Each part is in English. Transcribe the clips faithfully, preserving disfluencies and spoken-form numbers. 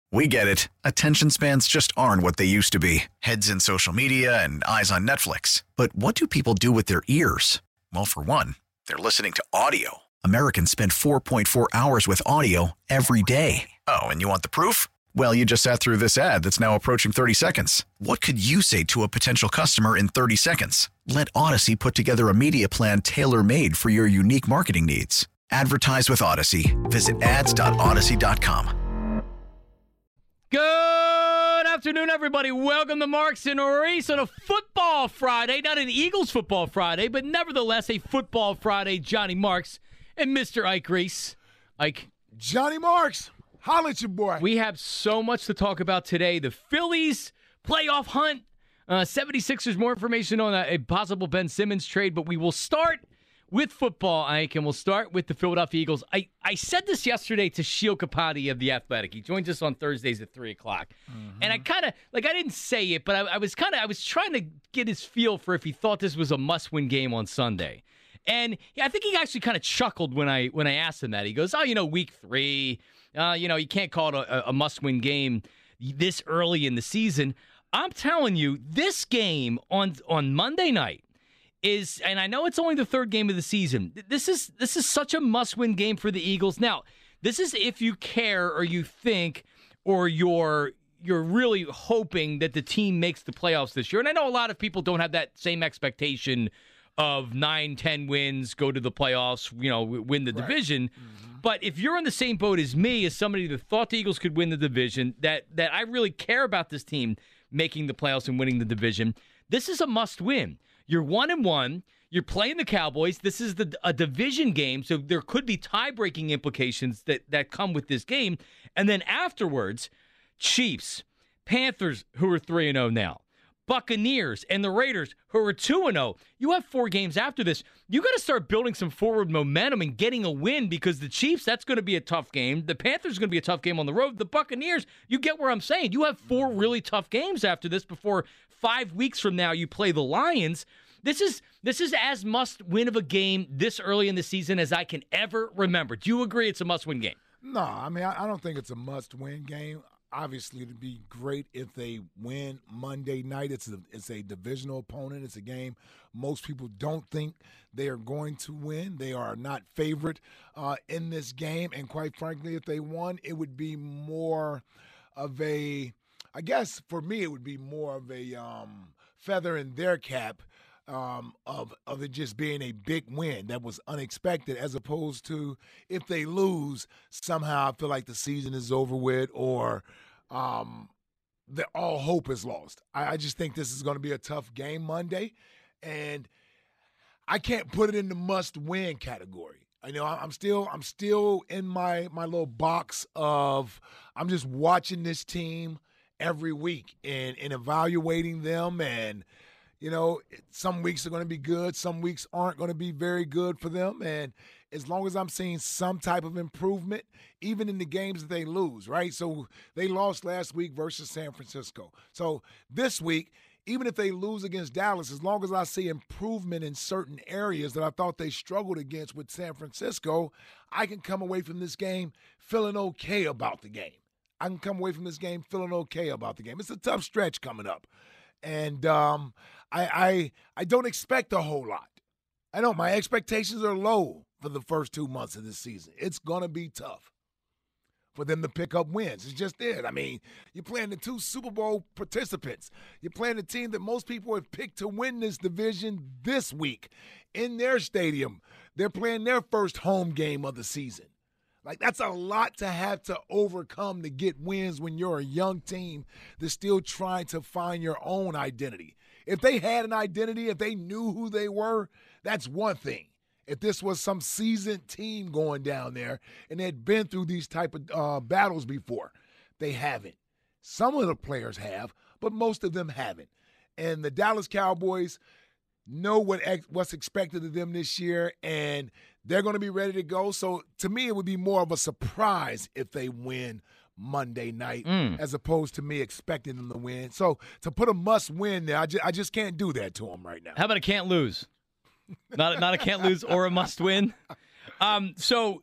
We get it. Attention spans just aren't what they used to be. Heads in social media and eyes on Netflix. But what do people do with their ears? Well, for one, they're listening to audio. Americans spend four point four hours with audio every day. Oh, and you want the proof? Well, you just sat through this ad that's now approaching thirty seconds. What could you say to a potential customer in thirty seconds? Let Odyssey put together a media plan tailor-made for your unique marketing needs. Advertise with Odyssey. Visit ads dot odyssey dot com. Good afternoon, everybody. Welcome to Marks and Reese on a football Friday. Not an Eagles football Friday, but nevertheless a football Friday. Johnny Marks and Mister Ike Reese. Ike. Johnny Marks, holla at your boy. We have so much to talk about today. The Phillies playoff hunt. Uh, seventy-sixers, more information on a, a possible Ben Simmons trade, but we will start with football, Ike, and we'll start with the Philadelphia Eagles. I, I said this yesterday to Sheil Kapadi of The Athletic. He joins us on Thursdays at three o'clock. Mm-hmm. And I kind of, like, I didn't say it, but I, I was kind of, I was trying to get his feel for if he thought this was a must-win game on Sunday. And yeah, I think he actually kind of chuckled when I when I asked him that. He goes, oh, you know, week three, uh, you know, you can't call it a, a must-win game this early in the season. I'm telling you, this game on on Monday night, is, and I know it's only the third game of the season. This is this is such a must-win game for the Eagles. Now, this is if you care or you think or you're you're really hoping that the team makes the playoffs this year. And I know a lot of people don't have that same expectation of nine, ten wins, go to the playoffs, you know, win the right. division. Mm-hmm. But if you're in the same boat as me, as somebody that thought the Eagles could win the division, that that I really care about this team making the playoffs and winning the division, this is a must-win. You're one and one. You're playing the Cowboys. This is the, a division game, so there could be tie-breaking implications that, that come with this game. And then afterwards, Chiefs, Panthers, who are three and oh now, Buccaneers, and the Raiders, who are two and oh. You have four games after this. You got to start building some forward momentum and getting a win because the Chiefs, that's going to be a tough game. The Panthers is going to be a tough game on the road. The Buccaneers, you get where I'm saying. You have four really tough games after this before five weeks from now you play the Lions. This is this is as must-win of a game this early in the season as I can ever remember. Do you agree it's a must-win game? No, I mean, I, I don't think it's a must-win game. Obviously, it'd be great if they win Monday night. It's a, it's a divisional opponent. It's a game most people don't think they are going to win. They are not favorite uh, in this game. And quite frankly, if they won, it would be more of a, I guess for me, it would be more of a um, feather in their cap um, of, of it just being a big win that was unexpected, as opposed to if they lose, somehow I feel like the season is over with or um, that all hope is lost. I, I just think this is going to be a tough game Monday, and I can't put it in the must-win category. I know I'm still I'm still in my my little box of I'm just watching this team every week and, and evaluating them, and you know, some weeks are going to be good, some weeks aren't going to be very good for them, and as long as I'm seeing some type of improvement, even in the games that they lose, right? So they lost last week versus San Francisco. So this week, even if they lose against Dallas, as long as I see improvement in certain areas that I thought they struggled against with San Francisco, I can come away from this game feeling okay about the game. I can come away from this game feeling okay about the game. It's a tough stretch coming up. And um, I, I I don't expect a whole lot. I know my expectations are low for the first two months of this season. It's going to be tough for them to pick up wins. It's just it. I mean, you're playing the two Super Bowl participants. You're playing a team that most people have picked to win this division this week in their stadium. They're playing their first home game of the season. Like, that's a lot to have to overcome to get wins when you're a young team that's still trying to find your own identity. If they had an identity, if they knew who they were, that's one thing. If this was some seasoned team going down there and they'd been through these type of uh, battles before, they haven't. Some of the players have, but most of them haven't. And the Dallas Cowboys know what ex- what's expected of them this year, and they're going to be ready to go. So to me, it would be more of a surprise if they win Monday night mm. as opposed to me expecting them to win. So to put a must win there, I, ju- I just can't do that to them right now. How about a can't lose? Not, not a can't lose or a must win? Um, so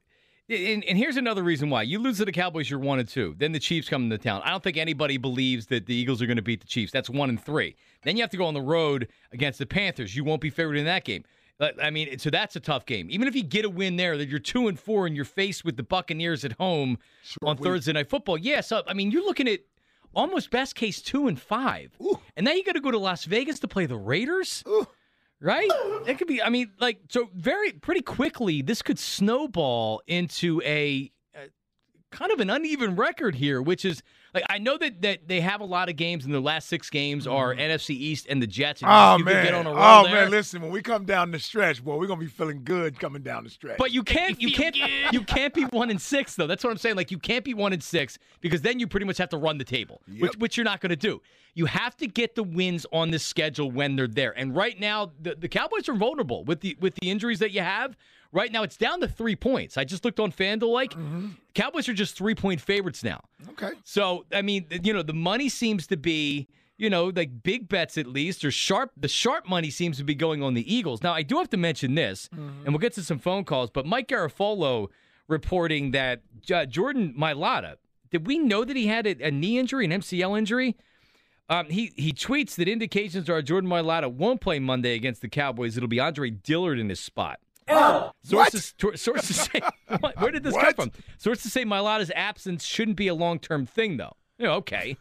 And, and here's another reason why. You lose to the Cowboys, you're one and two. Then the Chiefs come into town. I don't think anybody believes that the Eagles are going to beat the Chiefs. That's one and three. Then you have to go on the road against the Panthers. You won't be favored in that game. I mean, so that's a tough game. Even if you get a win there, that you're two and four and you're faced with the Buccaneers at home sure, on we... Thursday Night Football. Yeah, so I mean, you're looking at almost best case two and five, Ooh. And now you got to go to Las Vegas to play the Raiders, Ooh. Right? It could be. I mean, like so very pretty quickly. This could snowball into a, a kind of an uneven record here, which is. Like I know that, that they have a lot of games, and the last six games are N F C East and the Jets. And oh you man! Get on a roll oh there. man! Listen, when we come down the stretch, boy, we're gonna be feeling good coming down the stretch. But you can't, you can't, you can't be one and six though. That's what I'm saying. Like you can't be one and six because then you pretty much have to run the table, yep. which which you're not going to do. You have to get the wins on the schedule when they're there. And right now, the, the Cowboys are vulnerable with the with the injuries that you have. Right now, it's down to three points. I just looked on FanDuel. Like, mm-hmm. Cowboys are just three-point favorites now. Okay. So, I mean, you know, the money seems to be, you know, like big bets at least, or sharp. The sharp money seems to be going on the Eagles. Now, I do have to mention this, mm-hmm. and we'll get to some phone calls, but Mike Garafolo reporting that uh, Jordan Mailata, did we know that he had a, a knee injury, an M C L injury? Um, he, he tweets that indications are Jordan Mailata won't play Monday against the Cowboys. It'll be Andre Dillard in his spot. Oh, sources, t- sources say, what? Where did this what? come from? Sources say Mailata's absence shouldn't be a long-term thing, though. You know, okay.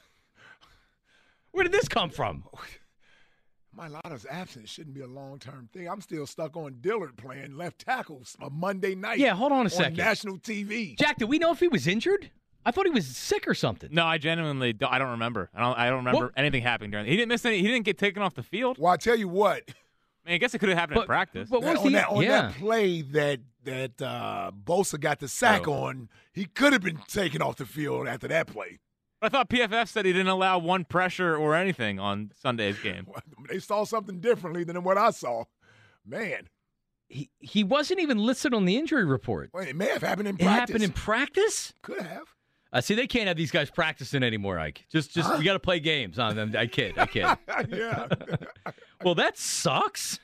Where did this come from? Mailata's absence shouldn't be a long-term thing. I'm still stuck on Dillard playing left tackle a Monday night. Yeah, hold on a on second. National T V. Jack, did we know if he was injured? I thought he was sick or something. No, I genuinely don't, I don't remember. I don't. I don't remember well, anything happening during. He didn't miss any. He didn't get taken off the field. Well, I tell you what. I, mean, I guess it could have happened but, in practice. But what was on he, that, on yeah. that play that that uh, Bosa got the sack oh. on, he could have been taken off the field after that play. I thought P F F said he didn't allow one pressure or anything on Sunday's game. They saw something differently than what I saw. Man. He he wasn't even listed on the injury report. Well, it may have happened in it practice. It happened in practice? Could have. Uh, see, they can't have these guys practicing anymore, Ike. Just, just huh? we got to play games on them. I kid, I kid. Yeah. Well, that sucks.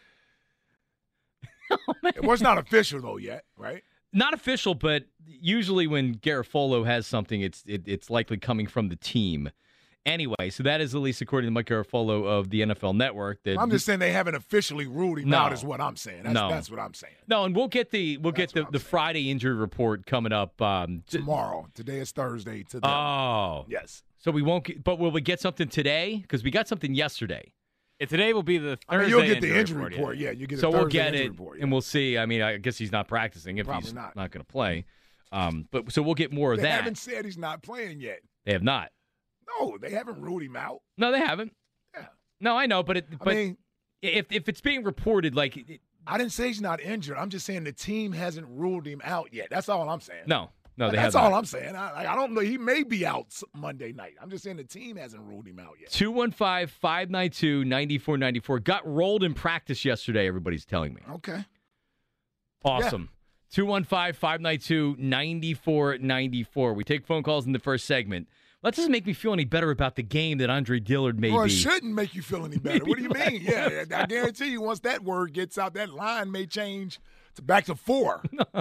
Oh, it was not official though yet, right? Not official, but usually when Garafolo has something, it's it, it's likely coming from the team. Anyway, so that is at least according to Mike Garafolo of the N F L Network. That I'm just saying they haven't officially ruled him no, out. Is what I'm saying. That's, no, that's what I'm saying. No, and we'll get the we'll that's get the, the Friday injury report coming up um, tomorrow. Today is Thursday. Today. Oh, yes. So we won't. Get, but will we get something today? Because we got something yesterday. Yeah, today will be the Thursday I mean, you'll get the injury, injury report. report. Yeah, you get. So a we'll get it, report, yeah. and we'll see. I mean, I guess he's not practicing if Probably he's not, not going to play. Um, but so we'll get more of they that. They haven't said he's not playing yet. They have not. No, they haven't ruled him out. No, they haven't. Yeah. No, I know, but it, but I mean, if if it's being reported, like it, I didn't say he's not injured. I'm just saying the team hasn't ruled him out yet. That's all I'm saying. No, no, they That's have all not. I'm saying. I, I don't know. He may be out Monday night. I'm just saying the team hasn't ruled him out yet. two one five, five nine two, nine four nine four. Got rolled in practice yesterday, everybody's telling me. Okay. Awesome. two one five, five nine two, nine four nine four. We take phone calls in the first segment. That doesn't make me feel any better about the game that Andre Dillard may well, be. It shouldn't make you feel any better. What do you mean? Yeah, I guarantee you once that word gets out, that line may change to back to four.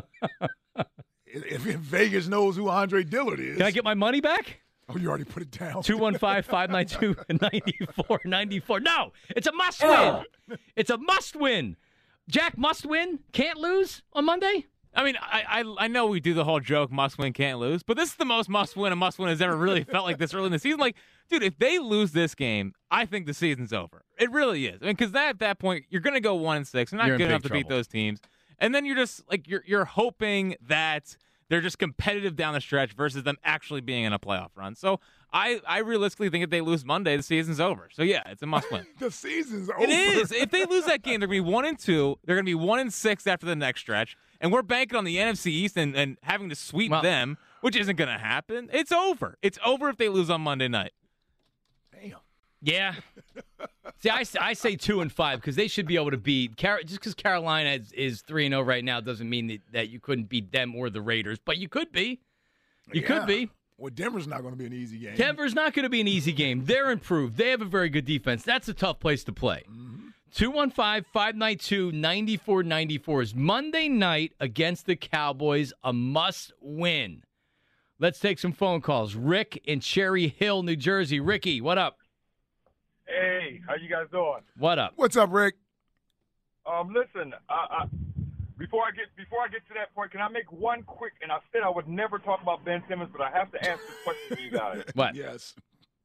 If Vegas knows who Andre Dillard is. Can I get my money back? Oh, you already put it down. two one five, five nine two, nine four nine four. No, it's a must win. It's a must win. Jack, must win, can't lose on Monday? I mean, I, I I know we do the whole joke, must win, can't lose, but this is the most must win a must win has ever really felt like this early in the season. Like, dude, if they lose this game, I think the season's over. It really is. I mean, because at that point, you're going to go one and six. You're not You're good enough to trouble. beat those teams, and then you're just like you're you're hoping that they're just competitive down the stretch versus them actually being in a playoff run. So I, I realistically think if they lose Monday, the season's over. So yeah, it's a must win. The season's over. It is. If they lose that game, they're going to be one and two. They're going to be one and six after the next stretch. And we're banking on the N F C East and, and having to sweep well, them, which isn't going to happen. It's over. It's over if they lose on Monday night. Damn. Yeah. See, I, I say two and five because they should be able to beat Car- just because Carolina is, is three and zero right now doesn't mean that, that you couldn't beat them or the Raiders, but you could be. You yeah. could be. Well, Denver's not going to be an easy game. Denver's not going to be an easy game. They're improved. They have a very good defense. That's a tough place to play. Mm-hmm. two one five, five nine two, nine four nine four is Monday night against the Cowboys, a must-win. Let's take some phone calls. Rick in Cherry Hill, New Jersey. Ricky, what up? Hey, how you guys doing? What up? What's up, Rick? Um, listen, I, I, before I get before I get to that point, can I make one quick? And I said I would never talk about Ben Simmons, but I have to ask this question to you guys. What? Yes.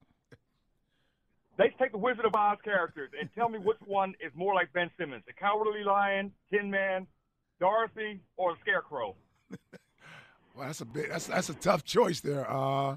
They take the Wizard of Oz characters and tell me which one is more like Ben Simmons: the Cowardly Lion, Tin Man, Dorothy, or the Scarecrow. Well, that's a big. That's that's a tough choice there. Uh,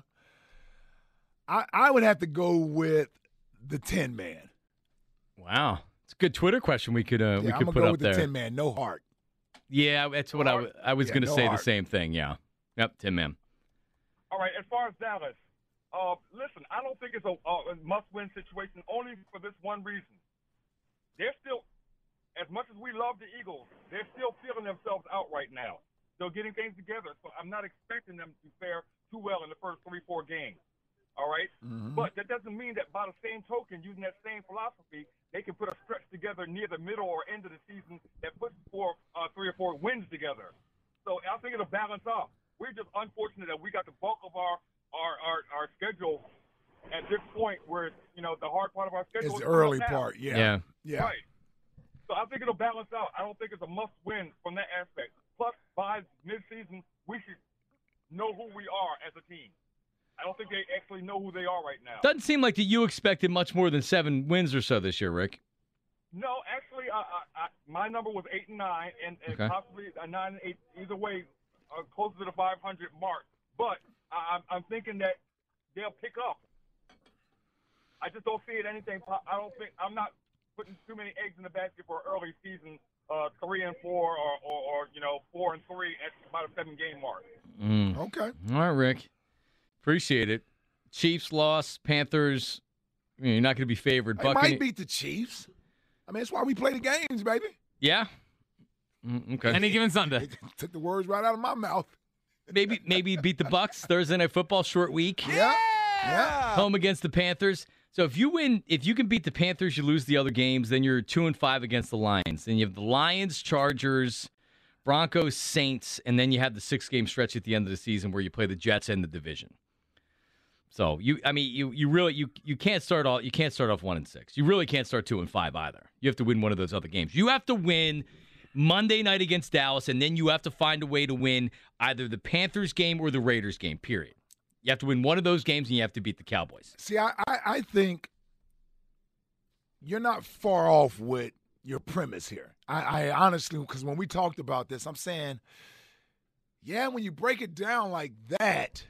I I would have to go with the Tin Man. Wow. It's a good Twitter question we could uh, we Yeah, could I'm put gonna go up with there. the Tin Man, no heart. Yeah, that's what I, w- I was Yeah, going to no say heart. the same thing, yeah. Yep, Tin Man. All right, as far as Dallas, uh, listen, I don't think it's a, a must-win situation only for this one reason. They're still, as much as we love the Eagles, they're still feeling themselves out right now. They're getting things together, so I'm not expecting them to fare too well in the first three, four games. All right? Mm-hmm. But that doesn't mean that by the same token, using that same philosophy, they can put a stretch together near the middle or end of the season that puts four, uh, three or four wins together. So I think it'll balance out. We're just unfortunate that we got the bulk of our our, our, our schedule at this point where, you know, the hard part of our schedule It's is the early coming up now. part. Yeah. Yeah. Yeah. Right. So I think it'll balance out. I don't think it's a must-win from that aspect. Plus, by mid-season, we should know who we are as a team. I don't think they actually know who they are right now. Doesn't seem like that you expected much more than seven wins or so this year, Rick. No, actually, I, I, I, my number was eight and nine, and, and Okay. possibly a nine and eight. Either way, uh, closer to the five hundred mark. But I, I'm, I'm thinking that they'll pick up. I just don't see it anything. po- I don't think I'm not putting too many eggs in the basket for an early season, uh, three and four, or, or, or you know, four and three at about a seven game mark. Mm. Okay. All right, Rick. Appreciate it. Chiefs loss, Panthers, you know, you're not going to be favored. They Buccaneers- might beat the Chiefs. I mean, that's why we play the games, baby. Yeah? Mm, okay. Any given Sunday. They took the words right out of my mouth. maybe maybe beat the Bucks Thursday Night Football, short week. Yeah. Yeah. Home against the Panthers. So if you win, if you can beat the Panthers, you lose the other games, then you're two and five against the Lions. Then you have the Lions, Chargers, Broncos, Saints, and then you have the six game stretch at the end of the season where you play the Jets and the division. So you, I mean, you you really you you can't start all you can't start off one and six. You really can't start two and five either. You have to win one of those other games. You have to win Monday night against Dallas, and then you have to find a way to win either the Panthers game or the Raiders game. Period. You have to win one of those games, and you have to beat the Cowboys. See, I, I, I think you're not far off with your premise here. I, I honestly, because when we talked about this, I'm saying, yeah, when you break it down like that,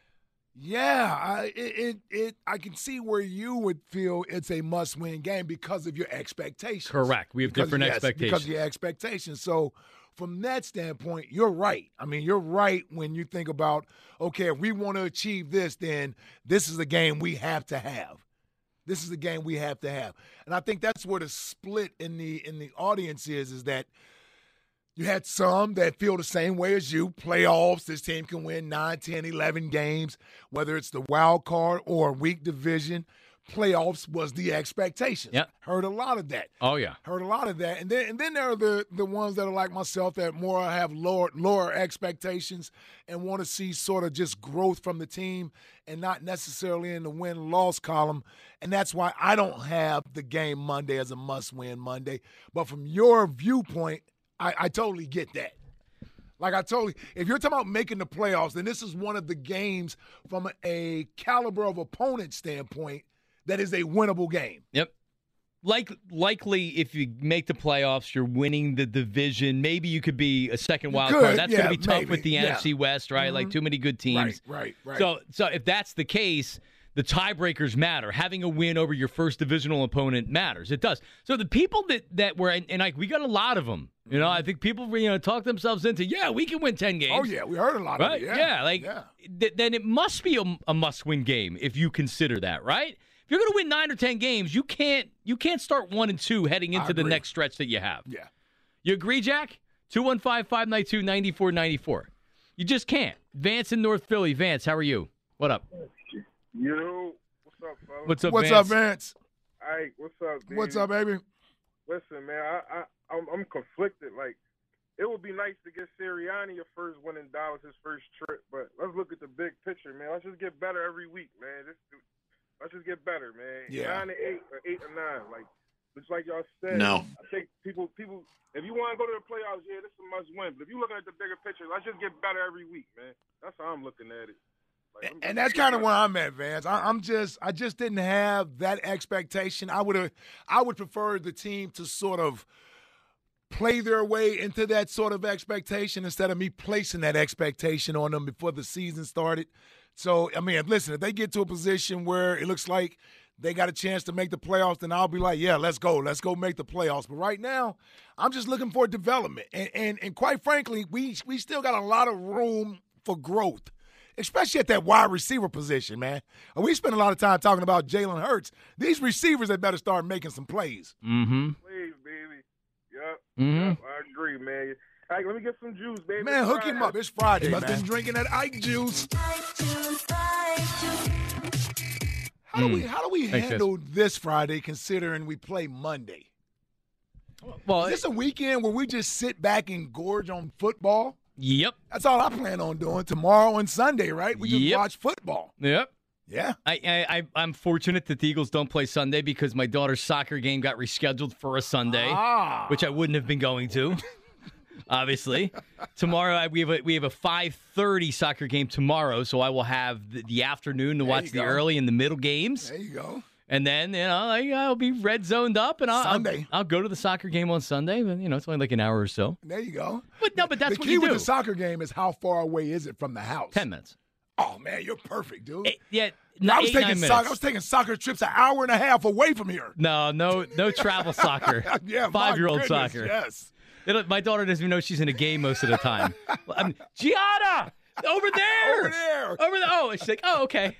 yeah, I, it, it, it, I can see where you would feel it's a must-win game because of your expectations. Correct. We have Because- different yes, expectations. because of your expectations. So from that standpoint, you're right. I mean, you're right when you think about, okay, if we want to achieve this, then this is the game we have to have. This is the game we have to have. And I think that's where the split in the in the audience is, is that you had some that feel the same way as you. Playoffs, this team can win nine, ten, eleven games, whether it's the wild card or weak division. Playoffs was the expectation. Yep. Heard a lot of that. Oh yeah. Heard a lot of that. And then and then there are the, the ones that are like myself that more have lower lower expectations and want to see sort of just growth from the team and not necessarily in the win-loss column. And that's why I don't have the game Monday as a must-win Monday. But from your viewpoint, I, I totally get that. Like I totally, if you're talking about making the playoffs, then this is one of the games from a caliber of opponent standpoint that is a winnable game. Yep. Like likely, if you make the playoffs, you're winning the division. Maybe you could be a second wild could, card. That's yeah, going to be tough maybe, with the yeah. N F C West, right? Like too many good teams. Right, right, right. So, so if that's the case, the tiebreakers matter. Having a win over your first divisional opponent matters. It does. So the people that that were and, and like we got a lot of them. You know, I think people you know talk themselves into yeah, we can win ten games. Oh yeah, we heard a lot Right? of it. Yeah, like yeah. th- then it must be a, a must-win game if you consider that, right? If you're going to win nine or ten games, you can't you can't start one and two heading I into the agree. next stretch that you have. Yeah. You agree, Jack? two one five, five nine two, nine four nine four. You just can't. Vance in North Philly. Vance, how are you? What up? Yo, what's up, fellas? What's up, What's Vance? up, Vance? Hey, what's up, baby? What's up, baby? Listen, I'm conflicted. Like, it would be nice to get Sirianni a first win in Dallas, his first trip, but let's look at the big picture, man. Let's just get better every week, man. This, let's just get better, man. Yeah. Nine to eight or eight or nine, like just like y'all said. No. I think people, people. If you want to go to the playoffs, yeah, this is a must win. But if you're looking at the bigger picture, let's just get better every week, man. That's how I'm looking at it. Like, I'm And that's kind of where I'm at, Vance. I, I'm just, I just didn't have that expectation. I would have, I would prefer the team to sort of play their way into that sort of expectation instead of me placing that expectation on them before the season started. So, I mean, listen, if they get to a position where it looks like they got a chance to make the playoffs, then I'll be like, yeah, let's go. Let's go make the playoffs. But right now, I'm just looking for development. And and, and quite frankly, we we still got a lot of room for growth, especially at that wide receiver position, man. And we spend a lot of time talking about Jalen Hurts. These receivers had better start making some plays. Mm-hmm. Plays, baby. Yep. Mm-hmm. Yep, I agree, man. All right, let me get some juice, baby. Man, It's hook Friday. him up. It's Friday, He must man. have been drinking that Ike juice. How do we how do we Makes sense. handle this Friday considering we play Monday? Well, Is this a weekend where we just sit back and gorge on football? yep, That's all I plan on doing tomorrow and Sunday, right? We just Yep. watch football. yep. Yeah. I, I, I I'm fortunate that the Eagles don't play Sunday because my daughter's soccer game got rescheduled for a Sunday, Ah. which I wouldn't have been going to. Obviously, tomorrow I- we have a we have a five thirty soccer game tomorrow, so I will have the, the afternoon to There watch you the go. early and the middle games, There you go. and then you know I, I'll be red zoned up, and I'll, Sunday. I'll I'll go to the soccer game on Sunday. But you know it's only like an hour or so. There you go. But no, but that's the what key you with do. the soccer game is how far away is it from the house? Ten minutes. Oh man, you're perfect, dude. Eight, yeah, I was eight, taking nine soccer. minutes. I was taking soccer trips an hour and a half away from here. No, no, no travel soccer. Yeah, my Five-year-old goodness, soccer. Yes. They don't- My daughter doesn't even know she's in a game most of the time. I'm, Gianna, over there, Over there. over there. Oh, and she's like, oh, okay.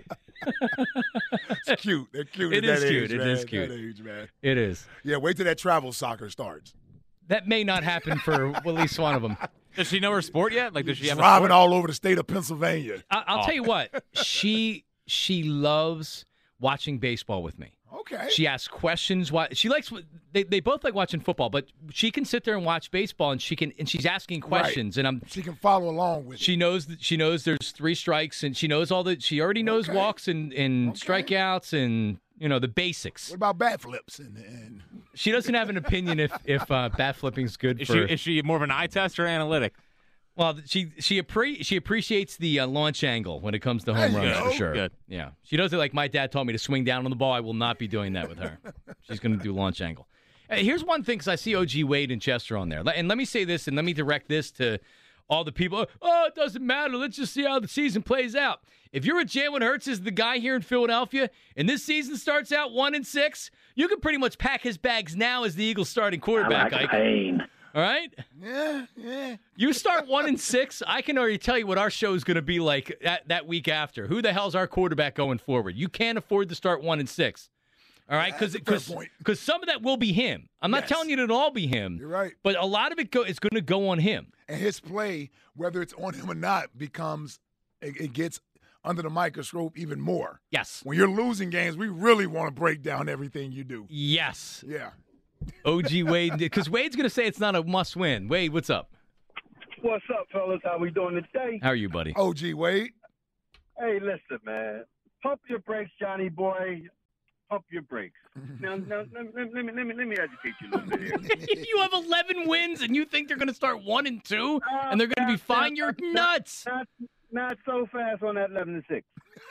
It's cute. They're cute. It at is that cute. Age, It man. is cute. That age, man. It is. Yeah, wait till that travel soccer starts. That may not happen for at least one of them. Does she know her sport yet? Like, does she have a Driving sport? all over the state of Pennsylvania. I, I'll Oh. tell you what. She she loves watching baseball with me. Okay. She asks questions. Why she likes? They, they both like watching football, but she can sit there and watch baseball, and she can and she's asking questions, and I'm She can follow along with She it. knows that she knows there's three strikes, and she knows all the. She already knows Okay. walks and, and Okay. strikeouts and you know the basics. What about bat flips? And, and She doesn't have an opinion if if uh, bat flipping's good Is for. she, is she more of an eye test or analytic? well, she she appre- she appreciates the uh, launch angle when it comes to home There you runs go. for sure. Good. Yeah, she does it like my dad taught me to swing down on the ball. I will not be doing that with her. She's going to do launch angle. Hey, here's one thing because I see O G Wade and Chester on there, and let me say this, and let me direct this to all the people. Oh, it doesn't matter. Let's just see how the season plays out. If you're a Jalen Hurts is the guy here in Philadelphia, and this season starts out one and six, you can pretty much pack his bags now as the Eagles' starting quarterback. Ike. All right. yeah, yeah. You start one and six, I can already tell you what our show is going to be like that, that week after. Who the hell's our quarterback going forward? You can't afford to start one and six. All right, because That's a fair point. because some of that will be him. I'm not Yes. telling you it'll all be him. You're right. But a lot of it go, is going to go on him. And his play, whether it's on him or not, becomes it, it gets under the microscope even more. Yes. When you're losing games, we really want to break down everything you do. Yes. Yeah. O G Wade, because Wade's going to say it's not a must win. Wade, what's up? What's up, fellas? How we doing today? How are you, buddy? O G Wade. Hey, listen, man. Pump your brakes, Johnny boy. Pump your brakes. Now, now let, let, let me let me let me educate you a little bit here. You have eleven wins and you think they're going to start one and two and they're going to be fine? You're nuts. Not not so fast on that eleven and six.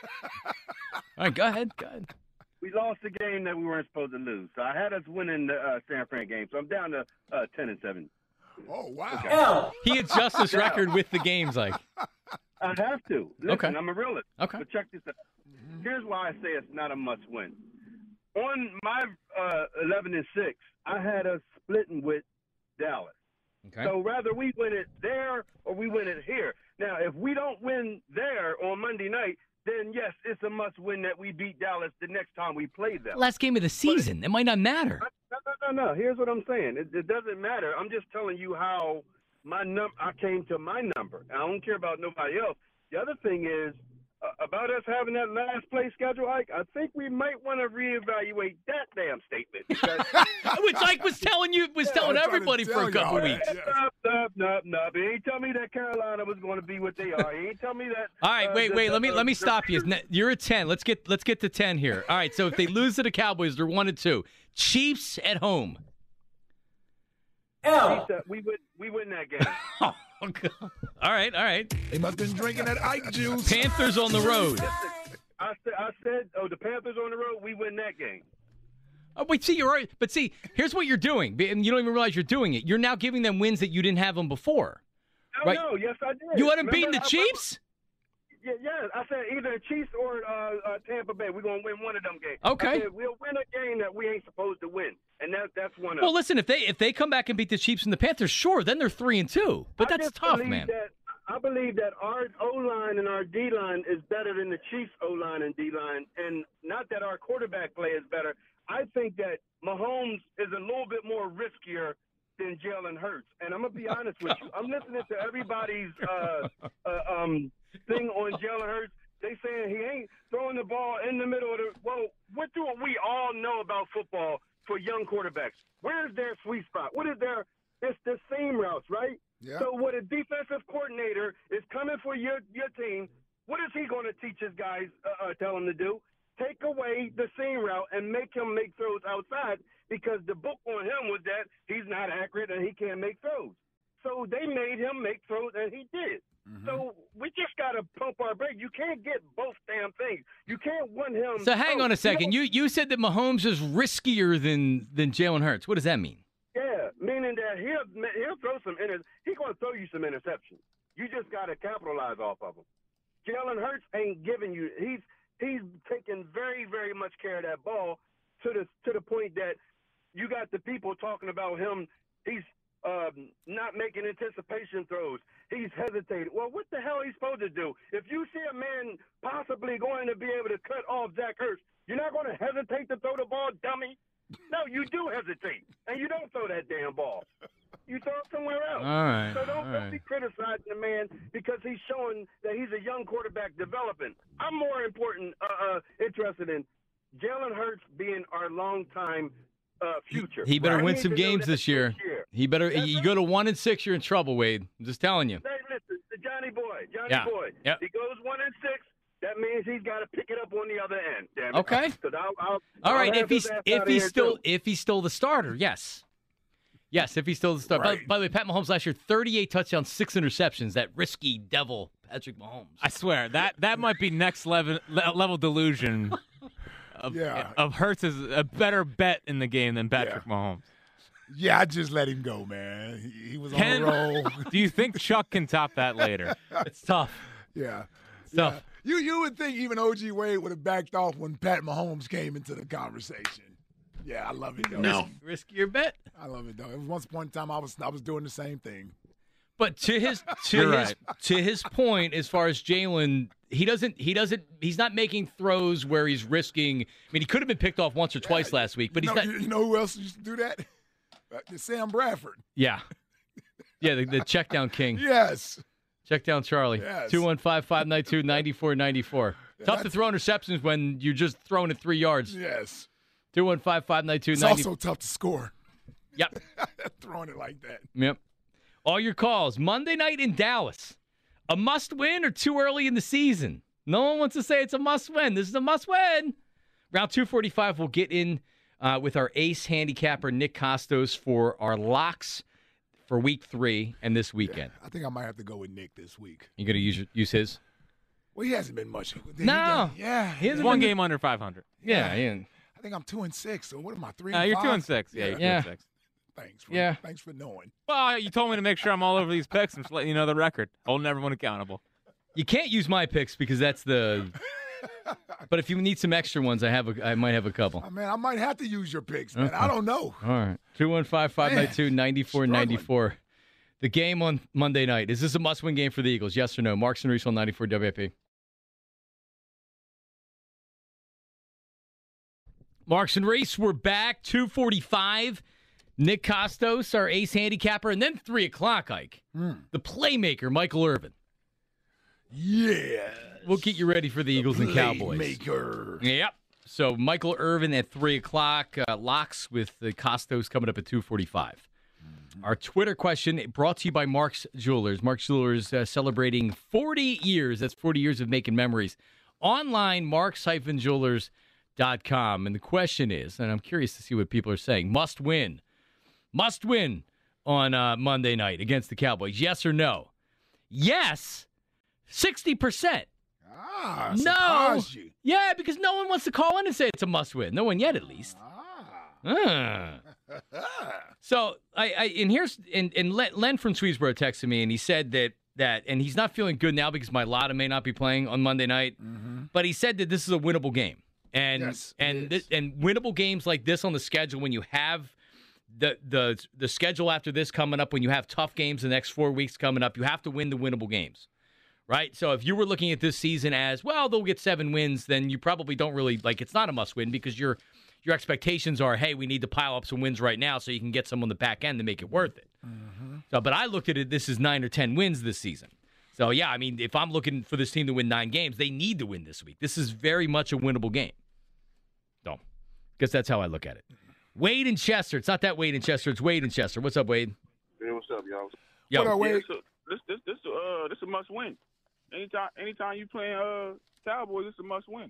All right, go ahead. Go ahead. We lost the game that we weren't supposed to lose. So I had us winning the uh, San Fran game. So I'm down to uh, ten and seven. Oh wow. He adjusts his record with the games, like. I have to. Listen, Okay. I'm a realist. Okay. But check this out. Here's why I say it's not a must win. On my uh, eleven and six, I had us splitting with Dallas. Okay. So rather we win it there or we win it here. Now, if we don't win there on Monday night, then yes, it's a must win that we beat Dallas the next time we play them. Last game of the season. It might not matter. No, no, no, no. Here's what I'm saying. It, it doesn't matter. I'm just telling you how my num I came to my number. I don't care about nobody else. The other thing is, uh, about us having that last place schedule, Ike, I think we might want to reevaluate that damn statement. Because Which Ike was telling you, was Yeah, telling I'm trying to everybody for tell a couple y'all. weeks. Yeah. Stop, stop, stop, stop. He ain't tell me that Carolina was going to be what they are. He ain't tell me that. All right, uh, wait, the- wait. the- Let me uh, let me the- stop you. You're at ten. Let's get let's get to ten here. All right. So if they lose to the Cowboys, they're one and two. Chiefs at home. He said we would we win that game. Oh, God. All right, all right. They must have been drinking that Ike juice. Panthers on the road. I said, I said, oh, the Panthers on the road, we win that game. Oh, wait, see, you're right. But see, here's what you're doing. And you don't even realize you're doing it. You're now giving them wins that you didn't have them before. No, Right. no, yes, I did. You hadn't Remember, beaten the I- Chiefs? Yeah, yeah. I said either Chiefs or uh, uh, Tampa Bay. We're gonna win one of them games. Okay. I said, we'll win a game that we ain't supposed to win, and that that's one of Well, them. listen, if they if they come back and beat the Chiefs and the Panthers, sure, then they're three and two. But I that's just tough, believe man. That, I believe that our O line and our D line is better than the Chiefs O line and D line, and not that our quarterback play is better. I think that Mahomes is a little bit more riskier than Jalen Hurts, and I'm gonna be honest with you. I'm listening to everybody's uh, uh, um, thing on Jalen Hurts. They saying he ain't throwing the ball in the middle of the. Well, what do we all know about football for young quarterbacks? Where's their sweet spot? What is their? It's the seam routes, right? Yeah. So what a defensive coordinator is coming for your your team, what is he going to teach his guys, uh, uh, tell him to do? Take away the seam route and make him make throws outside, because the book on him was that he's not accurate and he can't make throws. So they made him make throws, and he did. Mm-hmm. So we just got to pump our brakes. You can't get both damn things. You can't want him. So hang oh, on a second. You know, You you said that Mahomes is riskier than than Jalen Hurts. What does that mean? yeah, meaning that he'll he'll throw some inter. He's going to throw you some interceptions. You just got to capitalize off of them. Jalen Hurts ain't giving you. He's he's taking very very much care of that ball to the to the point that you got the people talking about him. He's um, not making anticipation throws. He's hesitated. Well, what the hell are you supposed to do? If you see a man possibly going to be able to cut off Zach Ertz, you're not going to hesitate to throw the ball, dummy. No, you do hesitate, and you don't throw that damn ball. You throw it somewhere else. All right, So don't, all don't right. be criticizing the man because he's showing that he's a young quarterback developing. I'm more important, uh, uh, interested in Jalen Hurts being our long-time uh, future. He better Right? win We some need to know games that this year. year. He better. That's You right. go to one and six, you're in trouble, Wade. I'm just telling you. Hey, listen, the Johnny Boy, Johnny Yeah. Boy. Yep. He goes one and six. That means he's got to pick it up on the other end. Damn it. Okay. 'Cause I'll, I'll, All I'll right, have if his he's ass if outta he's here, still too. if he's still the starter, yes, yes, if he's still the starter. By, Right. by the way, Pat Mahomes last year, thirty-eight touchdowns, six interceptions. That risky devil, Patrick Mahomes. I swear that that might be next level le- level delusion. Of, Yeah. of Hurts is a better bet in the game than Patrick Mahomes. Yeah, I just let him go, man. He, he was on Can, a roll. do you think Chuck can top that later? It's tough. Yeah. Tough. Yeah. You you would think even O G Wade would have backed off when Pat Mahomes came into the conversation. Yeah, I love it though. No. Riskier bet. I love it though. It was once upon a time I was I was doing the same thing. But to his to You're his right. to his point, as far as Jalen, he doesn't he doesn't he's not making throws where he's risking. I mean, he could have been picked off once or twice last week, but you he's know, not. You, you know who else used to do that? Uh, Sam Bradford. Yeah, yeah, the, the check down king, Yes. check down Charlie. Yes. Two one five five nine two ninety four ninety four. Tough to that's- throw interceptions when you're just throwing it three yards. Yes. Two one five five nine two It's ninety. also tough to score. Yep. Throwing it like that. Yep. All your calls. Monday night in Dallas. A must win or too early in the season? No one wants to say it's a must win. This is a must win. Round two forty-five, we'll get in uh, with our ace handicapper, Nick Costos, for our locks for week three and this weekend. I think I might have to go with Nick this week. You going to use your- use his? Well, he hasn't been much. He No. done- yeah. He hasn't One been- game under five hundred. Yeah. yeah. I think I'm two and six. So what am I? Three. Uh, and you're two five? and six. Yeah, you're two Yeah. and six. Thanks. For, Yeah. Thanks for knowing. Well, you told me to make sure I'm all over these picks. I'm just letting you know the record. Holding everyone accountable. You can't use my picks because that's the. But if you need some extra ones, I have a. I might have a couple. Oh, man, I might have to use your picks, man. Okay. I don't know. All right. two one five five nine two nine four nine four. The game on Monday night. Is this a must win game for the Eagles? Yes or no? Marks and Reese on ninety-four W I P. Marks and Reese, we're back. two forty-five. Nick Costos, our ace handicapper. And then three o'clock, Ike. Mm. The playmaker, Michael Irvin. Yes. we'll get you ready for the Eagles and Cowboys. Maker. Yep. So Michael Irvin at three o'clock. Uh, locks with the Costos coming up at two forty-five. Mm-hmm. Our Twitter question brought to you by Mark's Jewelers. Mark's Jewelers uh, celebrating forty years. That's forty years of making memories. Online, marks jewelers dot com. And the question is, and I'm curious to see what people are saying, must win. Must win on uh, Monday night against the Cowboys. Yes or no? Yes, sixty percent. Ah, No. you. Yeah, because no one wants to call in and say it's a must-win. No one yet, at least. Ah. Ah. So, I, I and here's and, and Len from Swedesboro texted me, and he said that that and he's not feeling good now because my Lotta may not be playing on Monday night. Mm-hmm. But he said that this is a winnable game, and Yes, it and is. thi- and winnable games like this on the schedule when you have the the the schedule after this coming up, when you have tough games the next four weeks coming up, you have to win the winnable games. Right? So if you were looking at this season as, well, they'll get seven wins, then you probably don't really, like, it's not a must-win because your your expectations are, hey, we need to pile up some wins right now so you can get some on the back end to make it worth it. Mm-hmm. So, but I looked at it, this is nine or ten wins this season. So, yeah, I mean, if I'm looking for this team to win nine games, they need to win this week. This is very much a winnable game. So, because that's how I look at it. Wade and Chester. It's not that Wade and Chester. It's Wade and Chester. What's up, Wade? Hey, what's up, y'all? Yo, What up, Wade? Yeah, so this this this uh this a must win. Anytime anytime you playing uh Cowboys, it's a must win.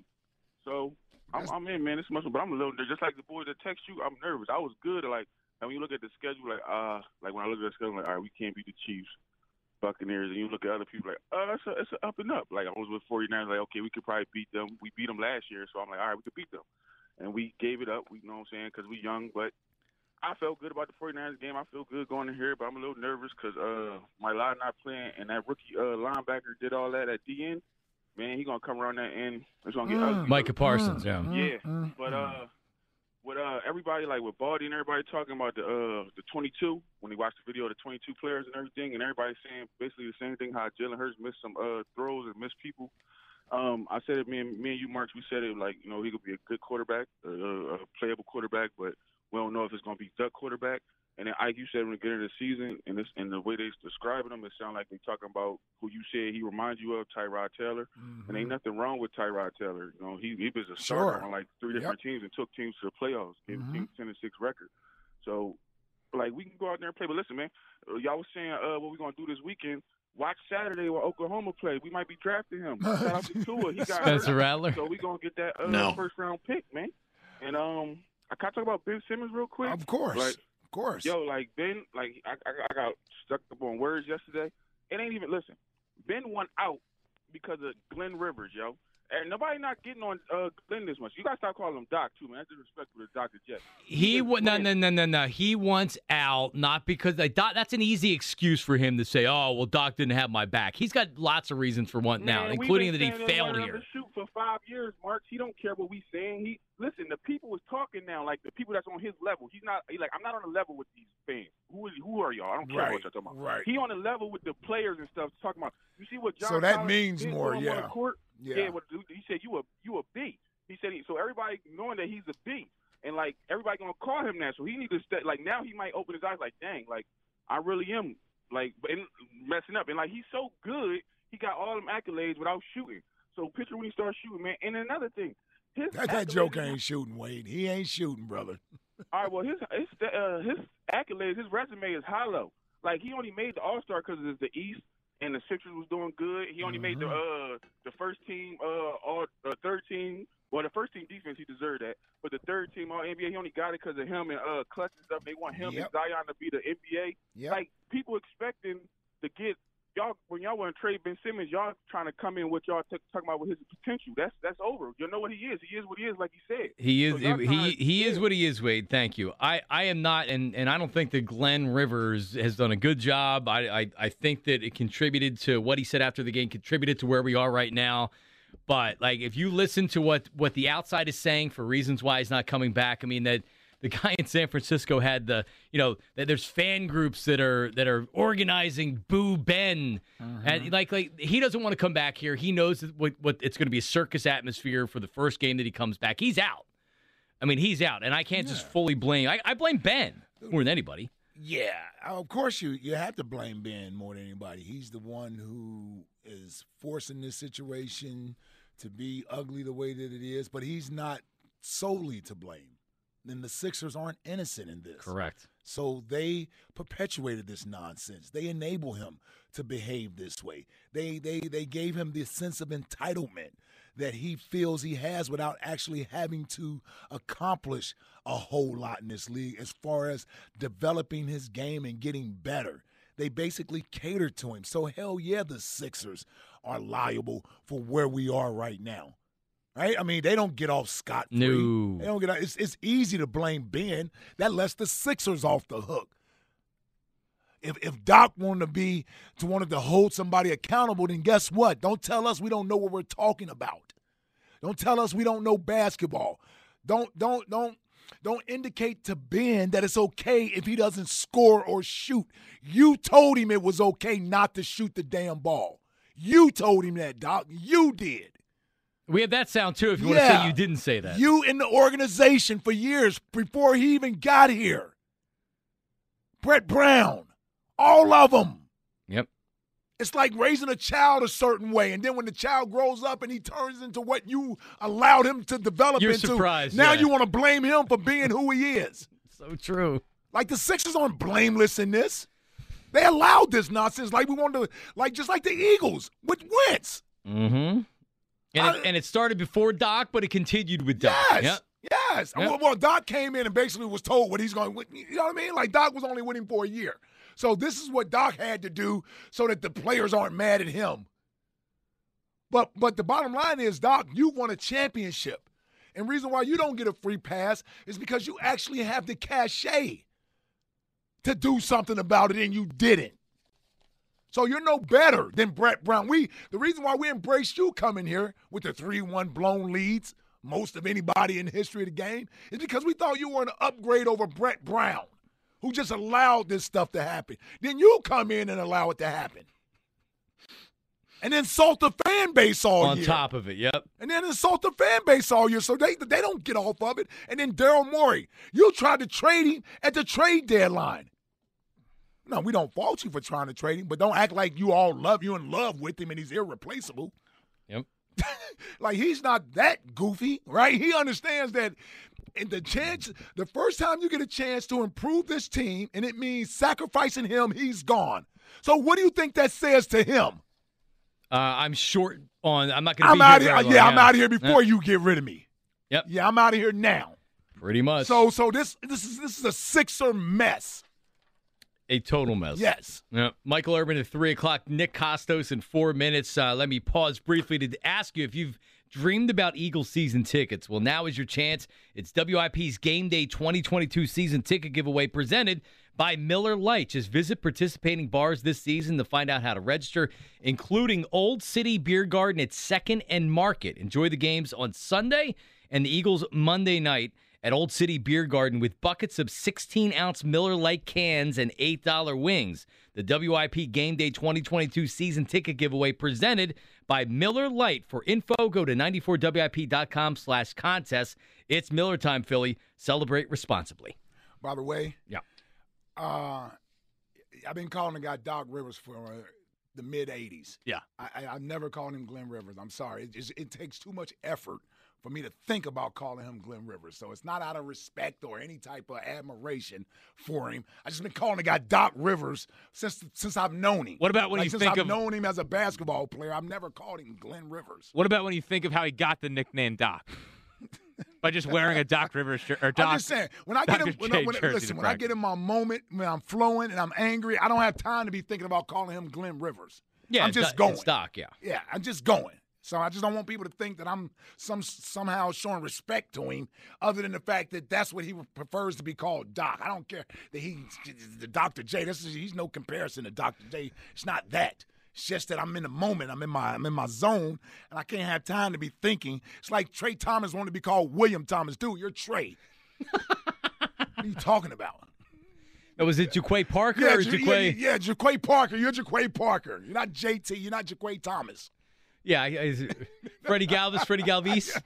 So I'm, I'm in, man. It's a must win. But I'm a little just like the boys that text you. I'm nervous. I was good. Like and when you look at the schedule, like uh like when I look at the schedule, like all right, we can't beat the Chiefs, Buccaneers, and you look at other people like uh it's a it's a up and up. Like I was with forty-niners, like okay, we could probably beat them. We beat them last year, so I'm like all right, we could beat them. And we gave it up. We you know what I'm saying because we young, but. I felt good about the forty-niners game. I feel good going in here, but I'm a little nervous because uh, my line not playing, and that rookie uh, linebacker did all that at the end. Man, he gonna come around that end. It's gonna get Mm. ugly. Micah Parsons, yeah. Yeah, Mm, but uh, with uh, everybody like with Baldy and everybody talking about the uh, the twenty-two when they watched the video of the twenty-two players and everything, and everybody saying basically the same thing how Jalen Hurts missed some uh, throws and missed people. Um, I said it, me and me and you, Marks, we said it like you know he could be a good quarterback, uh, a playable quarterback, but we don't know if it's going to be the quarterback. And then Ike, you said when we get into the season, and this and the way they describing him, it sounds like they talking about who you said he reminds you of, Tyrod Taylor. Mm-hmm. And ain't nothing wrong with Tyrod Taylor. You know, he he was a starter Sure. on like three different Yep. teams and took teams to the playoffs, gave Mhm. teams ten and six record. So, like, we can go out there and play. But listen, man, uh, y'all was saying uh, what we gonna do this weekend. Watch Saturday where Oklahoma play. We might be drafting him. Shout out to Tua. He got Spencer hurt. Rattler. So we gonna get that uh, No. first round pick, man. And um, I can I talk about Ben Simmons real quick. Of course. Like, of course. Yo, like Ben, like I, I, I got stuck up on words yesterday. It ain't even listen. Ben won out because of Glenn Rivers, yo. And nobody not getting on uh, Glenn this much. You gotta stop calling him Doc too, man. That's disrespectful to Doctor Jet. He just wa- no playing. no no no no. He wants out, not because like, Doc, that's an easy excuse for him to say, "Oh, well, Doc didn't have my back." He's got lots of reasons for wanting Man, out, we've including been that he saying failed wanted him here. to shoot for five years, Marks. He don't care what we saying. He listen. The people is talking now, like the people that's on his level. He's not. He like I'm not on the level with these fans. Who is? Who are y'all? I don't care Right, what y'all talking about. right. He on the level with the players and stuff. Talking about. You see what John? So that Collins means did more, to him on yeah. the court? Yeah. Yeah. What, he said you a you a B. He said he, so everybody knowing that he's a B, and like everybody gonna call him that. So he need to stay. Like now he might open his eyes. Like dang, like I really am like and messing up. And like he's so good, he got all them accolades without shooting. So picture when he starts shooting, man. And another thing, his That, that accolades- joke ain't shooting, Wade. He ain't shooting, brother. All right, well his his uh, his accolades, his resume is hollow. Like he only made the All Star because it's the East. And the Sixers was doing good. He only made the uh the first team uh all uh, third team. Well, the first team defense he deserved that, but the third team all N B A he only got it because of him and uh Clutch and stuff. They want him Yep. and Zion to be the N B A. Yep. Like people expecting to get y'all when y'all want to trade Ben Simmons, y'all trying to come in with y'all t- talking about with his potential. That's that's over. You know what he is. He is what he is, like he said. He is So y'all he trying- he is yeah. what he is, Wade. Thank you. I, I am not, and, and I don't think that Glenn Rivers has done a good job. I, I I think that it contributed to what he said after the game, contributed to where we are right now. But like, if you listen to what what the outside is saying for reasons why he's not coming back, I mean that. The guy in San Francisco had the, you know, that there's fan groups that are that are organizing Boo Ben, and like like he doesn't want to come back here. He knows that what, what it's going to be a circus atmosphere for the first game that he comes back. He's out. I mean, he's out, and I can't just fully blame. I, I blame Ben more than anybody. Yeah, of course you you have to blame Ben more than anybody. He's the one who is forcing this situation to be ugly the way that it is, but he's not solely to blame. Then the Sixers aren't innocent in this. Correct. So they perpetuated this nonsense. They enable him to behave this way. They they they gave him this sense of entitlement that he feels he has without actually having to accomplish a whole lot in this league as far as developing his game and getting better. They basically catered to him. So hell yeah, the Sixers are liable for where we are right now. Right? I mean, they don't get off scot-free. No. They don't get off. It's, it's easy to blame Ben. That lets the Sixers off the hook. If if Doc wanted to be to wanted to hold somebody accountable, then guess what? Don't tell us we don't know what we're talking about. Don't tell us we don't know basketball. Don't don't don't don't indicate to Ben that it's okay if he doesn't score or shoot. You told him it was okay not to shoot the damn ball. You told him that, Doc. You did. We have that sound, too, if you Yeah. want to say you didn't say that. You in the organization for years before he even got here. Brett Brown. All of them. Yep. It's like raising a child a certain way, and then when the child grows up and he turns into what you allowed him to develop You're into, surprised, now yeah. you want to blame him for being who he is. So true. Like the Sixers aren't blameless in this. They allowed this nonsense, like we wanted to, like just like the Eagles with Wentz. Mm-hmm. And, I- it, and it started before Doc, but it continued with Doc. Yes. Yep. Yes. Yep. Well, well, Doc came in and basically was told what he's going to, you know what I mean? Like Doc was only with him for a year. So this is what Doc had to do so that the players aren't mad at him. But but the bottom line is, Doc, you won a championship. And reason why you don't get a free pass is because you actually have the cachet to do something about it, and you didn't. So you're no better than Brett Brown. We the reason why we embraced you coming here with the three one blown leads, most of anybody in the history of the game, is because we thought you were an upgrade over Brett Brown, who just allowed this stuff to happen. Then you come in and allow it to happen. And insult the fan base all On year. top of it, yep. And then insult the fan base all year so they they don't get off of it. And then Daryl Morey, you tried to trade him at the trade deadline. No, we don't fault you for trying to trade him, but don't act like you all love you in love with him and he's irreplaceable. Yep. Like he's not that goofy, right? He understands that in the chance, the first time you get a chance to improve this team, and it means sacrificing him, he's gone. So what do you think that says to him? Uh, I'm short on. I'm not going to I'm be out here. here. very long, Yeah, I'm out of here before Yep. you get rid of me. Yep. Yeah, I'm out of here now. Pretty much. So, so this this is this is a Sixer mess. A total mess. Yes. Yeah. Michael Urban at three o'clock. Nick Costos in four minutes. Uh, let me pause briefly to ask you if you've dreamed about Eagles season tickets. Well, now is your chance. It's W I P's Game Day twenty twenty-two season ticket giveaway presented by Miller Lite. Just visit participating bars this season to find out how to register, including Old City Beer Garden at second and Market. Enjoy the games on Sunday and the Eagles Monday night at Old City Beer Garden with buckets of sixteen-ounce Miller Lite cans and eight dollar wings. The W I P Game Day twenty twenty-two season ticket giveaway presented by Miller Lite. For info, go to ninety-four W I P dot com slash contest. It's Miller time, Philly. Celebrate responsibly. By the way, Yeah. uh, I've been calling the guy Doc Rivers for uh, the mid eighties. Yeah. I, I, I've never called him Glenn Rivers. I'm sorry. It, just, it takes too much effort for me to think about calling him Glenn Rivers. So it's not out of respect or any type of admiration for him. I just been calling the guy Doc Rivers since since I've known him. What about when like, you since think I've of- known him as a basketball player? I've never called him Glenn Rivers. What about when you think of how he got the nickname Doc? By just wearing a Doc Rivers shirt or Doc. I'm just saying, when I get Doctor in, when, J I, when, jersey listen, to when I get practice. in my moment, when I'm flowing and I'm angry, I don't have time to be thinking about calling him Glenn Rivers. Yeah, I'm it's just Doc- going. It's Doc, yeah. Yeah, I'm just going. So I just don't want people to think that I'm some somehow showing respect to him, other than the fact that that's what he prefers to be called, Doc. I don't care that he's the Doctor J. This is he's no comparison to Doctor J. It's not that. It's just that I'm in the moment. I'm in my I'm in my zone, and I can't have time to be thinking. It's like Trey Thomas wanted to be called William Thomas. Dude, you're Trey. What are you talking about? Oh, was it Jaquay Parker Yeah, or Ja- Jaquay? yeah, yeah, Jaquay Parker. You're Jaquay Parker. You're not J T. You're not Jaquay Thomas. Yeah, I- I- Freddie Galvis, Freddie Galvis.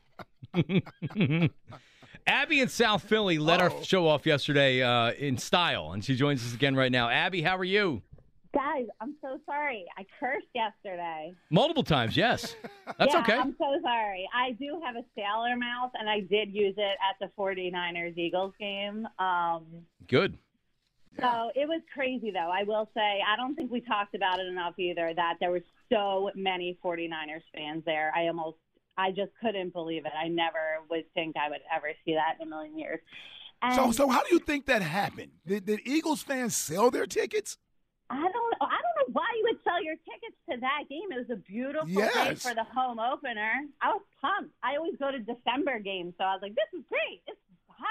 Abby in South Philly led our Uh-oh. show off yesterday uh, in style, and she joins us again right now. Abby, how are you? Guys, I'm so sorry. I cursed yesterday. Multiple times, yes. That's yeah, okay. I'm so sorry. I do have a sailor mouth, and I did use it at the 49ers-Eagles game. Um, Good. So it was crazy, though. I will say, I don't think we talked about it enough either, that there were so many 49ers fans there. I almost, I just couldn't believe it. I never would think I would ever see that in a million years. And So, so how do you think that happened? Did, did Eagles fans sell their tickets? I don't know. I don't know why you would sell your tickets to that game. It was a beautiful day Yes. for the home opener. I was pumped. I always go to December games, so I was like, this is great. It's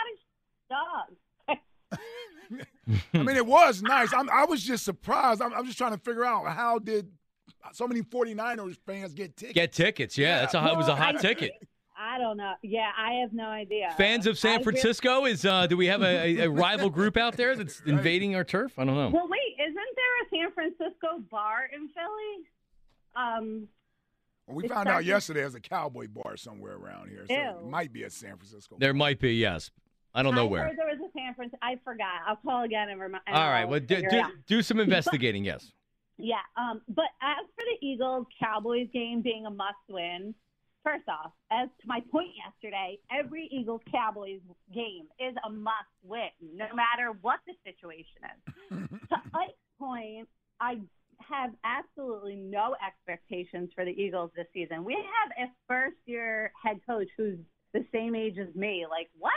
hot as dogs. I mean, it was nice. I'm, I was just surprised. I'm, I'm just trying to figure out how did so many 49ers fans get tickets? Get tickets, yeah. Yeah. That's a, it was a Well, hot I- ticket. I don't know. Yeah, I have no idea. Fans of I San really- Francisco, is uh, do we have a, a, a rival group out there that's invading our turf? I don't know. Well, wait, isn't there a San Francisco bar in Philly? Um, Well, we It's found out starting- yesterday there's a cowboy bar somewhere around here, so it Ew. might be a San Francisco. There might be, yes. I don't know I where. heard there was a San Francisco. I forgot. I'll call again and remind. All right, well, do, do, do some investigating, yes. Yeah, um, but as for the Eagles-Cowboys game being a must-win, first off, as to my point yesterday, every Eagles-Cowboys game is a must-win, no matter what the situation is. To Ike's point, I have absolutely no expectations for the Eagles this season. We have a first-year head coach who's the same age as me. Like, what?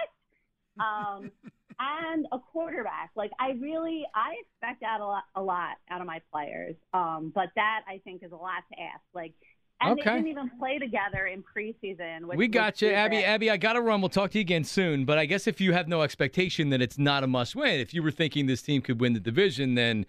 Um, and a quarterback. Like, I really, I expect that a lot, a lot out of my players. Um, but that, I think, is a lot to ask. Like, and Okay. they didn't even play together in preseason. Which We was got you, stupid. Abby. Abby, I got to run. We'll talk to you again soon. But I guess if you have no expectation, then it's not a must-win. If you were thinking this team could win the division, then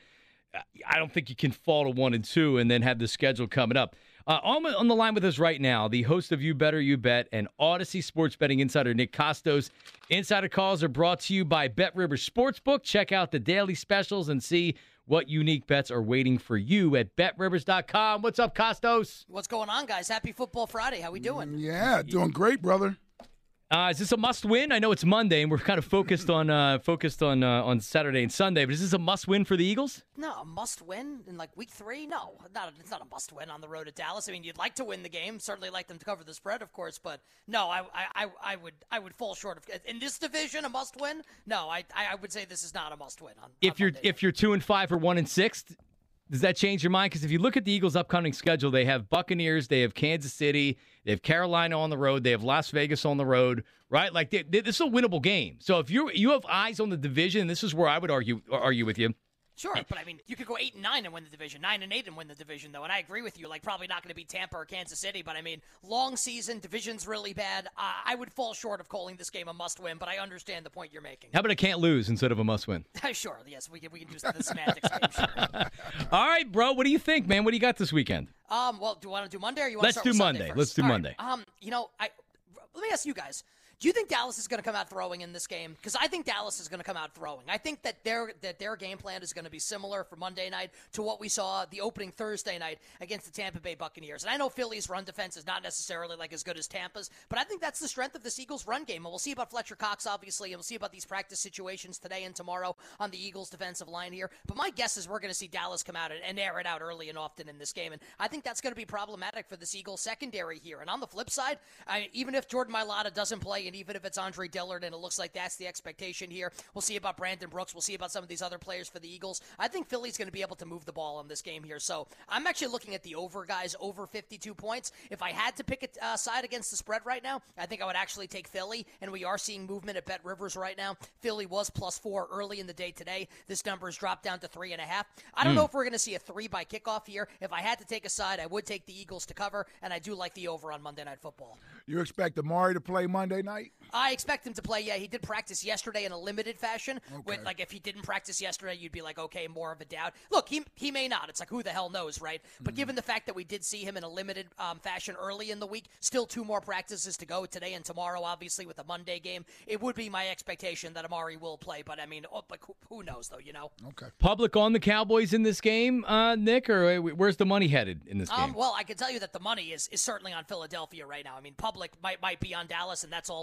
I don't think you can fall to one and two and then have the schedule coming up. Uh, on, on the line with us right now, the host of You Better You Bet and Odyssey Sports Betting Insider, Nick Costos. Insider calls are brought to you by Bet Rivers Sportsbook. Check out the daily specials and see what unique bets are waiting for you at bet rivers dot com. What's up, Costos? What's going on, guys? Happy Football Friday. How we doing? Yeah, doing great, brother. Uh, is this a must-win? I know it's Monday, and we're kind of focused on uh, focused on uh, on Saturday and Sunday. But is this a must-win for the Eagles? No, a must-win in like week three? No, not. It's not a must-win on the road at Dallas. I mean, you'd like to win the game. Certainly like them to cover the spread, of course. But no, I, I, I, I would, I would fall short of in this division a must-win. No, I, I would say this is not a must-win. On, If on you're Monday. if you're two and five or one and six, does that change your mind? Because if you look at the Eagles' upcoming schedule, they have Buccaneers, they have Kansas City, they have Carolina on the road, they have Las Vegas on the road, right? Like they, they, this is a winnable game. So if you you have eyes on the division, this is where I would argue argue with you. Sure, but I mean, you could go eight and nine and win the division, nine and eight and win the division, though. And I agree with you. Like, probably not going to be Tampa or Kansas City, but I mean, long season, division's really bad. Uh, I would fall short of calling this game a must-win, but I understand the point you're making. How about a can't lose instead of a must win? Sure, yes, we can we can do the semantics game. Sure. All right, bro. What do you think, man? What do you got this weekend? Um, well, do you want to do Monday or you want Let's to start do with Sunday Monday. first? Let's do All right. Monday. Um, you know, I let me ask you guys. Do you think Dallas is going to come out throwing in this game? Because I think Dallas is going to come out throwing. I think that their that their game plan is going to be similar for Monday night to what we saw the opening Thursday night against the Tampa Bay Buccaneers. And I know Philly's run defense is not necessarily like as good as Tampa's, but I think that's the strength of this Eagles run game. And we'll see about Fletcher Cox, obviously, and we'll see about these practice situations today and tomorrow on the Eagles defensive line here. But my guess is we're going to see Dallas come out and, and air it out early and often in this game. And I think that's going to be problematic for this Eagles secondary here. And on the flip side, I, even if Jordan Mailata doesn't play and even if it's Andre Dillard, and it looks like that's the expectation here. We'll see about Brandon Brooks. We'll see about some of these other players for the Eagles. I think Philly's going to be able to move the ball on this game here. So I'm actually looking at the over, guys, over fifty-two points. If I had to pick a uh, side against the spread right now, I think I would actually take Philly, and we are seeing movement at Bet Rivers right now. Philly was plus four early in the day today. This number has dropped down to three and a half. I don't mm. know if we're going to see a three by kickoff here. If I had to take a side, I would take the Eagles to cover, and I do like the over on Monday Night Football. You expect Amari to play Monday night? I expect him to play, yeah. He did practice yesterday in a limited fashion. Okay. With, like, if he didn't practice yesterday, you'd be like, okay, more of a doubt. Look, he he may not. It's like, who the hell knows, right? But mm-hmm. given the fact that we did see him in a limited um, fashion early in the week, still two more practices to go today and tomorrow, obviously, with the Monday game, it would be my expectation that Amari will play. But, I mean, oh, but who, who knows, though, you know? Okay. Public on the Cowboys in this game, uh, Nick, or where's the money headed in this game? Um, well, I can tell you that the money is, is certainly on Philadelphia right now. I mean, public might might be on Dallas, and that's all well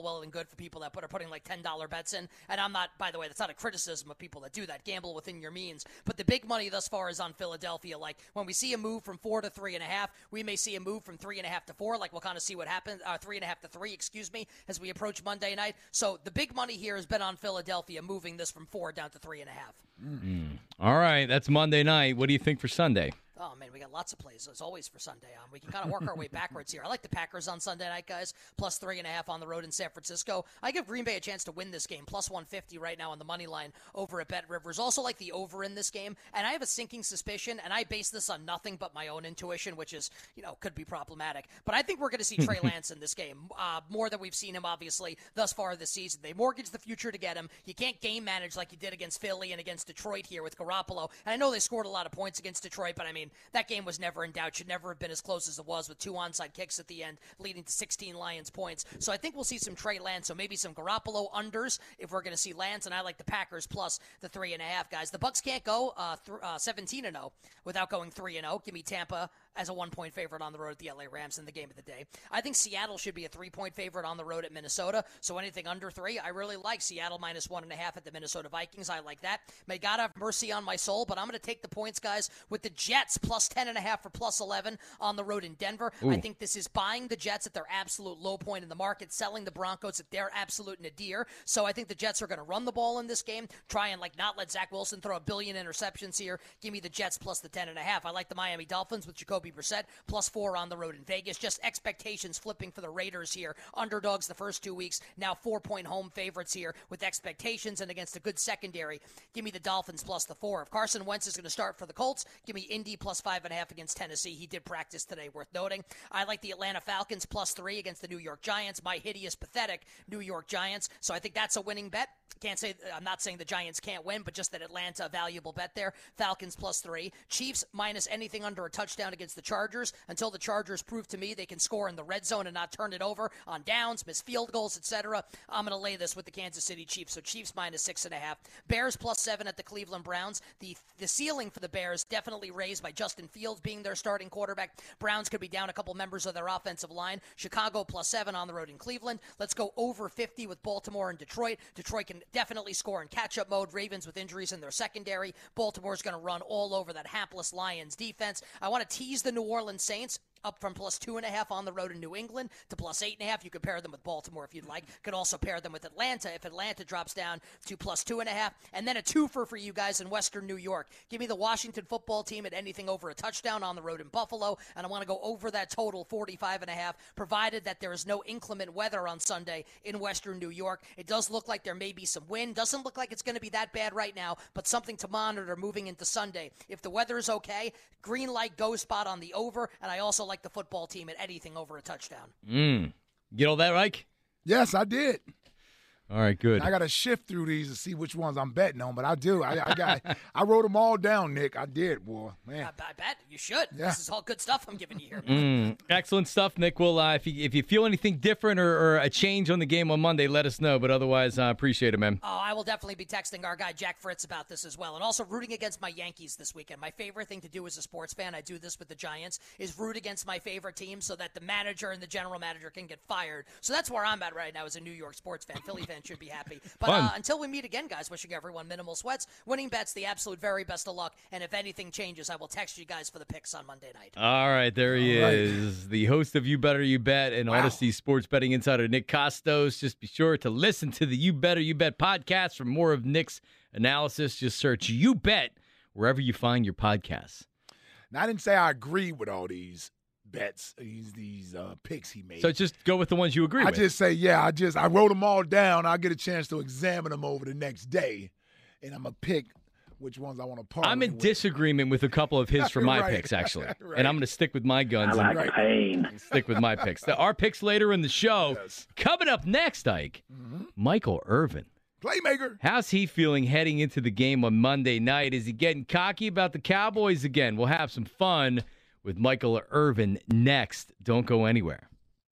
well and good for people that put, are putting like ten dollar bets in. And I'm not, by the way, that's not a criticism of people that do that. Gamble within your means. But the big money thus far is on Philadelphia. Like when we see a move from four to three and a half, we may see a move from three and a half to four. Like we'll kind of see what happens, uh, three and a half to three, excuse me, as we approach Monday night. So the big money here has been on Philadelphia, moving this from four down to three and a half. Mm. All right, that's Monday night. What do you think for Sunday? Oh, man, we got lots of plays, as always, for Sunday. Um, we can kind of work our way backwards here. I like the Packers on Sunday night, guys, plus three and a half on the road in San Francisco. I give Green Bay a chance to win this game, plus one fifty right now on the money line over at Bet Rivers. Also like the over in this game, and I have a sinking suspicion, and I base this on nothing but my own intuition, which is, you know, could be problematic. But I think we're going to see Trey Lance in this game, uh, more than we've seen him, obviously, thus far this season. They mortgage the future to get him. You can't game manage like you did against Philly and against Detroit here with Garoppolo. And I know they scored a lot of points against Detroit, but, I mean, that game was never Never in doubt, should never have been as close as it was with two onside kicks at the end, leading to sixteen Lions points. So I think we'll see some Trey Lance, so maybe some Garoppolo unders if we're going to see Lance, and I like the Packers plus the three and a half, guys. The Bucs can't go uh, th- uh, seventeen and oh without going three and oh. Give me Tampa as a one-point favorite on the road at the L A Rams in the game of the day. I think Seattle should be a three-point favorite on the road at Minnesota, so anything under three, I really like. Seattle minus one and a half at the Minnesota Vikings. I like that. May God have mercy on my soul, but I'm going to take the points, guys, with the Jets plus ten and a half for plus eleven on the road in Denver. Ooh. I think this is buying the Jets at their absolute low point in the market, selling the Broncos at their absolute nadir. So I think the Jets are going to run the ball in this game, try and like not let Zach Wilson throw a billion interceptions here. Give me the Jets plus the ten and a half. I like the Miami Dolphins with Jacoby Brissett plus four on the road in Vegas. Just expectations flipping for the Raiders here. Underdogs the first two weeks, now four-point home favorites here with expectations and against a good secondary. Give me the Dolphins plus the four. If Carson Wentz is going to start for the Colts, give me Indy plus five and a half against Tennessee. He did practice today, worth noting. I like the Atlanta Falcons plus three against the New York Giants, my hideous, pathetic New York Giants. So I think that's a winning bet. Can't say, I'm not saying the Giants can't win, but just that Atlanta, a valuable bet there. Falcons plus three. Chiefs minus anything under a touchdown against the Chargers until the Chargers prove to me they can score in the red zone and not turn it over on downs, miss field goals, et cetera. I'm going to lay this with the Kansas City Chiefs. So Chiefs minus six and a half. Bears plus seven at the Cleveland Browns. The the ceiling for the Bears definitely raised by Justin Fields being their starting quarterback. Browns could be down a couple members of their offensive line. Chicago plus seven on the road in Cleveland. Let's go over fifty with Baltimore and Detroit. Detroit can definitely score in catch-up mode. Ravens with injuries in their secondary. Baltimore's going to run all over that hapless Lions defense. I want to tease the New Orleans Saints up from plus two and a half on the road in New England to plus eight and a half. You could pair them with Baltimore if you'd like. Could also pair them with Atlanta if Atlanta drops down to plus two and a half. And then a twofer for you guys in Western New York. Give me the Washington football team at anything over a touchdown on the road in Buffalo. And I want to go over that total forty-five and a half, provided that there is no inclement weather on Sunday in Western New York. It does look like there may be some wind. Doesn't look like it's going to be that bad right now, but something to monitor moving into Sunday. If the weather is okay, green light go spot on the over. And I also like the football team at anything over a touchdown. Mm. Get all that, Ike? Yes, I did. All right, good. I got to shift through these to see which ones I'm betting on, but I do. I, I got. I wrote them all down, Nick. I did, boy. Man, I, I bet you should. Yeah. This is all good stuff I'm giving you here. Mm. Excellent stuff, Nick. Well, uh, if you if you feel anything different or, or a change on the game on Monday, let us know. But otherwise, I uh, appreciate it, man. Oh, I will definitely be texting our guy Jack Fritz about this as well, and also rooting against my Yankees this weekend. My favorite thing to do as a sports fan, I do this with the Giants, is root against my favorite team so that the manager and the general manager can get fired. So that's where I'm at right now as a New York sports fan. Philly fans should be happy. But uh, until we meet again, guys, wishing everyone minimal sweats, winning bets, the absolute very best of luck. And if anything changes, I will text you guys for the picks on Monday night. All right, there he All is, right. The host of You Better You Bet and Wow. Odyssey Sports Betting Insider, Nick Costos. Just be sure to listen to the You Better You Bet podcast for more of Nick's analysis. Just search You Bet wherever you find your podcasts. Now, I didn't say I agree with all these bets, these these uh, picks he made. So just go with the ones you agree I with. just say, yeah, I just I wrote them all down. I'll get a chance to examine them over the next day, and I'm going to pick which ones I want to parlay I'm in with. disagreement with a couple of his from my Right. picks, actually. Right. And I'm going to stick with my guns. I and like pain. stick with my picks. Our picks later in the show. Yes. Coming up next, Ike, Mm-hmm. Michael Irvin. Playmaker. How's he feeling heading into the game on Monday night? Is he getting cocky about the Cowboys again? We'll have some fun with Michael Irvin next. Don't go anywhere.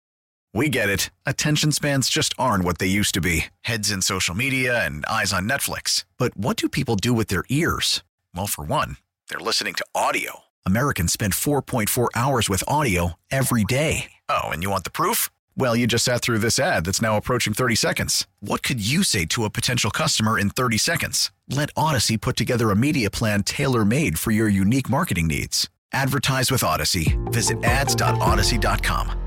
We get it. Attention spans just aren't what they used to be. Heads in social media and eyes on Netflix. But what do people do with their ears? Well, for one, they're listening to audio. Americans spend four point four hours with audio every day. Oh, and you want the proof? Well, you just sat through this ad that's now approaching thirty seconds. What could you say to a potential customer in thirty seconds? Let Odyssey put together a media plan tailor-made for your unique marketing needs. Advertise with Odyssey. Visit ads dot odyssey dot com.